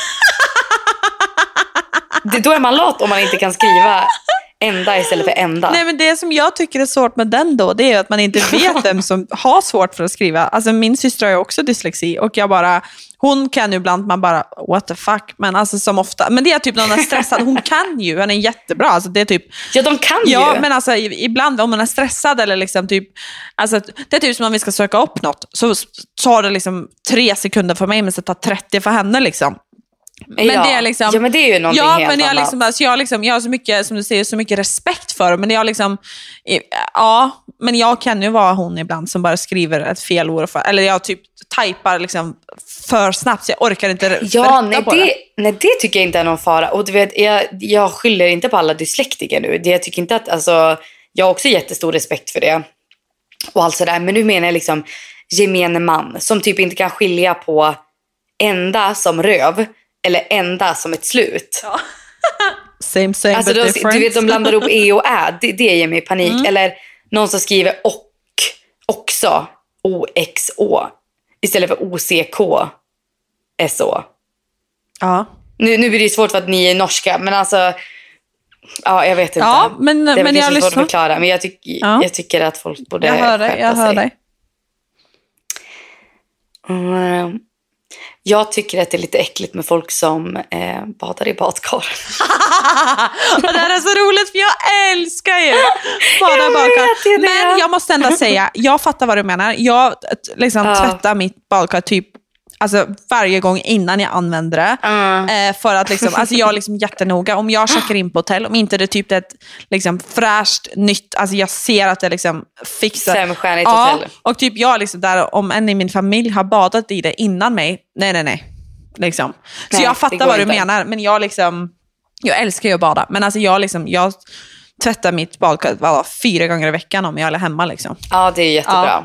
det, då är man lat om man inte kan skriva enda istället för enda. Nej, men det som jag tycker är svårt med den då, det är att man inte vet vem som har svårt för att skriva. Alltså min syster har ju också dyslexi och jag bara, hon kan ju ibland, man bara, what the fuck, men alltså som ofta, men det är typ när hon är stressad, hon kan ju, hon är jättebra, alltså det är typ, ja de kan ju. Ja, men alltså ibland om man är stressad eller liksom typ, alltså det är typ som om vi ska söka upp något, så tar det liksom tre sekunder för mig, men så tar trettio för henne liksom. Men ja. det är liksom, ja, men det är ju någonting ja, helt men jag annat. liksom, alltså, jag, liksom, jag har så mycket, som du säger, så mycket respekt för, men jag liksom, ja, men jag kan ju vara hon ibland som bara skriver ett fel ord, för, eller jag typ typar liksom för snabbt så jag orkar inte ja, nej, på det, det. nej, det tycker jag inte är någon fara. Och du vet, jag, jag skyller inte på alla dyslektiker nu. Det, jag tycker inte att, alltså, jag har också jättestor respekt för det. Och allt sådär, men nu menar jag liksom gemene man som typ inte kan skilja på enda som röv eller enda som ett slut. Ja. Same, same, alltså, but då, different. du vet, de blandar upp e och ä. Det, det ger mig panik. Mm. Eller någon som skriver och, också, o x å istället för o c k s å. Ja. Nu, nu blir det svårt för att ni är norska, men alltså, ja, jag vet inte. Ja, men, det är men jag svårt att förklara, men jag, tyck, ja. jag tycker att folk borde jag hör dig, skärpa jag hör sig. dig. Mm. Jag tycker att det är lite äckligt med folk som eh, badar i badkar. Och det här är så roligt, för jag älskar ju bada i badkar. Men jag måste ändå säga, jag fattar vad du menar. Jag liksom ja. tvättar mitt badkar typ alltså, varje gång innan jag använder det. Mm. Eh, för att liksom, alltså jag är liksom jättenoga. Om jag checkar in på hotell, om inte det är typ ett liksom fräscht, nytt, alltså jag ser att det liksom fixar. Femstjärnigt ja, hotell. och typ jag liksom där, om en i min familj har badat i det innan mig, nej nej nej. Liksom. Så nej, jag fattar vad du inte. menar, men jag liksom, jag älskar ju att bada. Men alltså jag liksom, jag tvättar mitt badkar var fyra gånger i veckan om jag är hemma liksom. Ja, det är jättebra. Ja.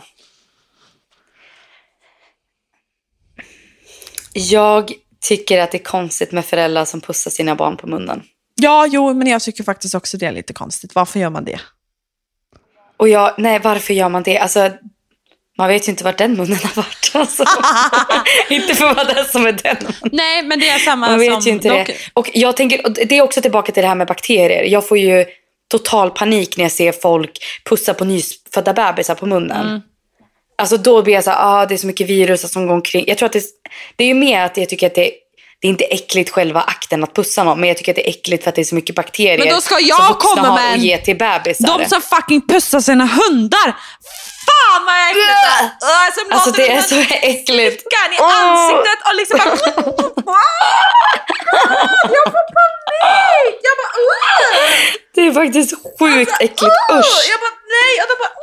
Jag tycker att det är konstigt med föräldrar som pussar sina barn på munnen. Ja, jo, men jag tycker faktiskt också det är lite konstigt. Varför gör man det? Och jag, nej, varför gör man det? Alltså, man vet ju inte vart den munnen har varit. Alltså. Inte för vad det är som är den. Nej, men det är samma man vet som... Ju inte det. Och jag tänker, och det är också tillbaka till det här med bakterier. Jag får ju total panik när jag ser folk pussa på nyfödda bebisar på munnen. Mm. Alltså då blir jag så här, ah, det är så mycket virus som går omkring. Jag tror att det, det är ju mer att jag tycker att det, det är inte äckligt själva akten att pussa någon, men jag tycker att det är äckligt för att det är så mycket bakterier. Men då ska jag komma med och ge till bebisar. De som fucking pussar sina hundar. Fan vad äckligt det är. Som alltså det är så äckligt. Slickan i oh. ansiktet och liksom bara... jag får panik. Jag bara... Uh. Det är faktiskt sjukt alltså, äckligt. Uh. Usch. Jag bara, nej. Och då bara...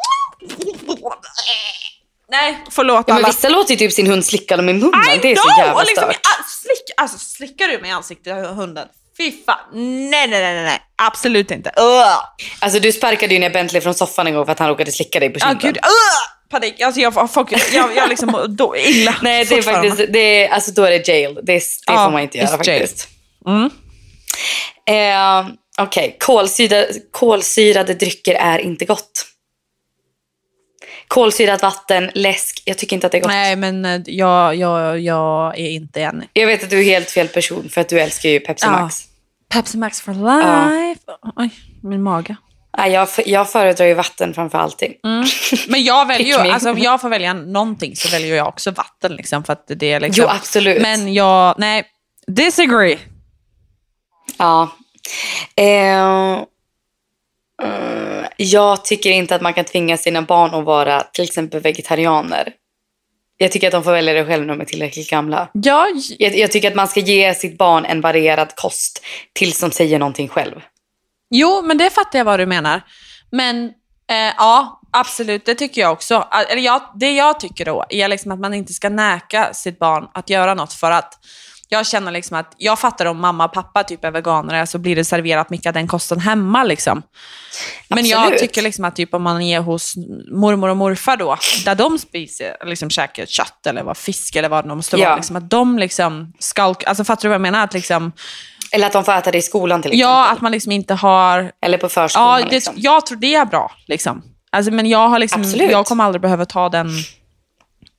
Nej, förlåt ja, alla. Men vissa låter ju typ sin hund slicka dem i munnen. I det är know! så jävla och liksom, stört. Slick, alltså, slickar du mig i ansiktet av hunden? Fy fan. Nej, nej, nej, nej. Absolut inte. Uh. Alltså du sparkade ju ner Bentley från soffan en gång för att han råkade slicka dig på kinden. Ja, gud. Uh. Panik. Alltså jag får jag, jag liksom då illa. Nej, det är faktiskt, det är, alltså då är det jail. Det, är, det ja, får man inte göra faktiskt. Mm. Eh, Okej, okay. kolsyrade, kolsyrade drycker är inte gott. Kolsyrat vatten, läsk, jag tycker inte att det är gott. Nej, men jag, jag, jag är inte enig. Jag vet att du är helt fel person för att du älskar ju Pepsi ja. Max. Pepsi Max for life. Ja. Oj, min mage. Ja, jag, jag föredrar ju vatten framför allting. Mm. Men jag väljer ju, alltså om jag får välja någonting så väljer jag också vatten liksom, för att det är liksom. Jo, absolut. Men jag, nej, disagree. Ja. Eh, Uh, jag tycker inte att man kan tvinga sina barn att vara till exempel vegetarianer. Jag tycker att de får välja det själv när de är tillräckligt gamla. Ja. Jag, jag tycker att man ska ge sitt barn en varierad kost tills de säger någonting själv. Jo, men det fattar jag vad du menar. Men eh, ja, absolut, det tycker jag också. Eller jag, det jag tycker då är liksom att man inte ska näka sitt barn att göra något, för att jag känner liksom att jag fattar om mamma och pappa typ är veganer så blir det serverat mycket av den kosten hemma liksom. Men absolut. Jag tycker liksom att typ om man är hos mormor och morfar då, där de spiser liksom käkar kött eller vad fisk eller vad de måste vara, ja. liksom, att de liksom skalk, alltså fattar du vad jag menar? Att liksom, eller att de får äta det i skolan till exempel. Ja, att man liksom inte har... Eller på förskolan. Ja, det, liksom. jag tror det är bra liksom. Alltså, men jag har liksom, absolut. jag kommer aldrig behöva ta den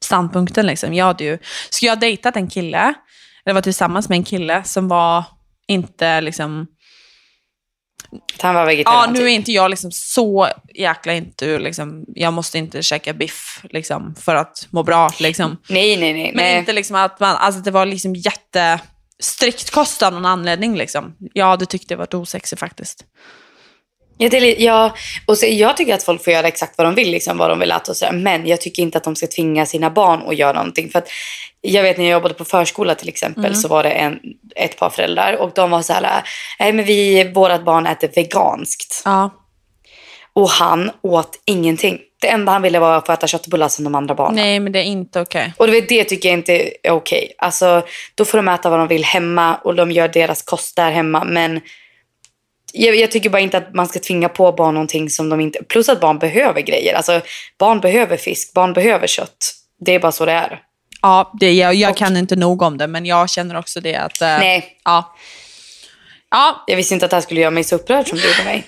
standpunkten liksom. Jag hade ju, skulle jag dejtat en kille, eller var tillsammans med en kille som var inte liksom... Han var vegetarian. Ja, nu är inte jag liksom så jäkla inte liksom, jag måste inte käka biff liksom för att må bra liksom. Nej, nej, nej. Men nej. inte liksom att man, alltså det var liksom jätte strikt kost av någon anledning liksom. Jag hade tyckt det var osexigt faktiskt. Ja, det är, ja, och så, jag tycker att folk får göra exakt vad de vill, liksom, vad de vill äta och så, men jag tycker inte att de ska tvinga sina barn att göra någonting. För att jag vet när jag jobbade på förskola till exempel, mm. så var det en, ett par föräldrar och de var så här, nej men vi, vårat barn äter veganskt. Ja. Och han åt ingenting. Det enda han ville var att få äta köttbullar som de andra barnen. Nej, men det är inte okej. Okay. Och det, det tycker jag inte är okej. Okay. Alltså, då får de äta vad de vill hemma och de gör deras kost där hemma, men Jag, jag tycker bara inte att man ska tvinga på barn någonting som de inte... Plus att barn behöver grejer. Alltså, barn behöver fisk, barn behöver kött. Det är bara så det är. Ja, det, jag, jag och, kan inte nog om det, men jag känner också det att... Uh, nej. Ja. Ja. Jag visste inte att det här skulle göra mig så upprörd som det gjorde mig.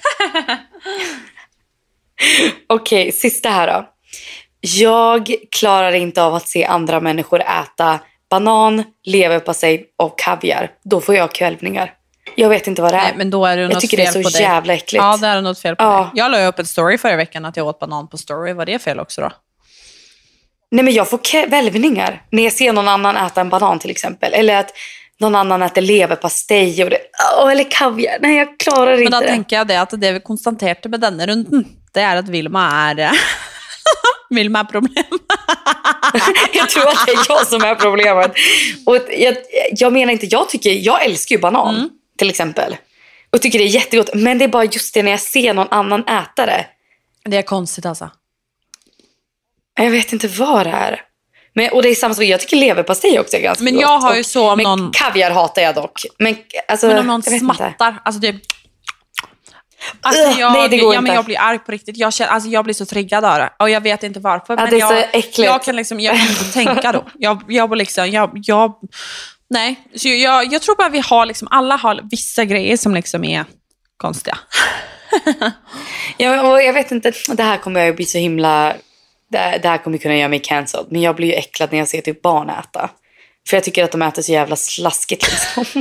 Okej, okay, sista här då. Jag klarar inte av att se andra människor äta banan, leverpastej och kaviar. Då får jag kvällningar. Jag vet inte vad det är. Nej, men då är det jag något tycker fel det är så på dig. jävla äckligt. Ja, det är något fel på ja. dig. Jag la upp ett story förra veckan att jag åt banan på story. Var det fel också då? Nej, men jag får kvällningar när jag ser någon annan äta en banan till exempel. Eller att någon annan äter leverpastej och det, oh, eller kaviar. Nej, jag klarar inte det. Men då det. tänker jag det att det vi konstaterade med denna runden, det är att Vilma är... Vilma är problem. Jag tror att det är jag som är problemet. Och jag, jag menar inte, jag tycker, jag älskar ju banan mm. till exempel. Och tycker det är jättegott. Men det är bara just det när jag ser någon annan äta det. Det är konstigt alltså. Jag vet inte vad det är. Men, och det är samma sak, jag tycker leverpastej också är ganska men gott. Jag har ju så om men någon... kaviar hatar jag dock. Men, alltså, men om någon jag smattar, alltså det... Alltså jag, nej, det går ja, inte. Men jag blir arg på riktigt. Jag, känner, alltså jag blir så triggad av det. Och jag vet inte varför. Ja, men det är jag, så äckligt. Jag kan, liksom, jag kan inte tänka då. Jag, jag, liksom, jag, jag, nej, så jag, jag tror bara vi har liksom, alla har vissa grejer som liksom är konstiga. Ja, och jag vet inte, det här kommer jag bli så himla... Det här, det här kommer kunna göra mig cancelled. Men jag blir ju äcklad när jag ser typ barn äta. För jag tycker att de äter så jävla slaskigt liksom.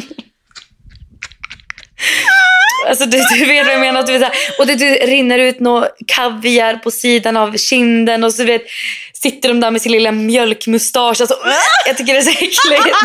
Alltså du, du vet vad jag menar, du vet, och det, det rinner ut något kaviar på sidan av kinden och så vet, sitter de där med sin lilla mjölkmustasch, alltså, jag tycker det är så äckligt.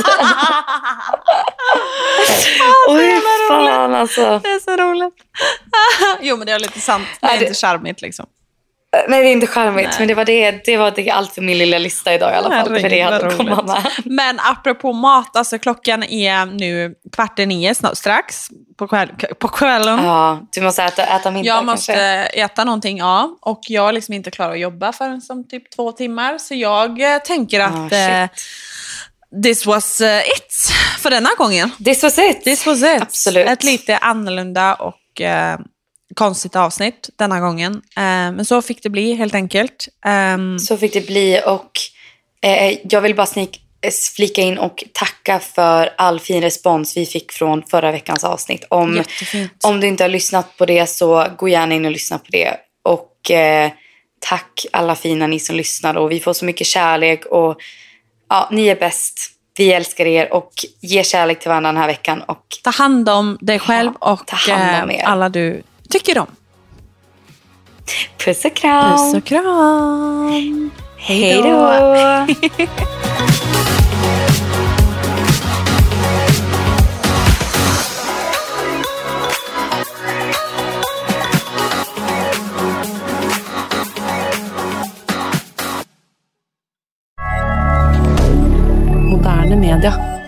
Oj fan alltså. Det är så roligt. Jo, men det är lite sant. Det är Nej, det... inte charmigt liksom. Nej, det är inte charmigt, men det var det, det var det, allt för min lilla lista idag i alla fall. Herregud, för det hade komma med. Men apropå mat, alltså klockan är nu kvart i nio snart, strax på, kväll, på kvällen. Ja, du måste äta, äta middag. Jag måste kanske. äta någonting, ja. Och jag liksom inte klarar att jobba förrän som typ två timmar. Så jag eh, tänker att oh, eh, this was uh, it för denna gången. This was it. This was it. Absolut. Ett lite annorlunda och... Eh, konstigt avsnitt denna gången. Uh, men så fick det bli helt enkelt. Um, så fick det bli och eh, jag vill bara snik, flika in och tacka för all fin respons vi fick från förra veckans avsnitt. Om, om du inte har lyssnat på det så gå gärna in och lyssna på det. Och eh, tack alla fina ni som lyssnar och vi får så mycket kärlek och ja, ni är bäst. Vi älskar er och ge kärlek till varandra den här veckan. Och ta hand om dig själv ja, och ta hand om er. Alla du tycker om. Puss och kram. Puss och kram. Hej då. Moderne media.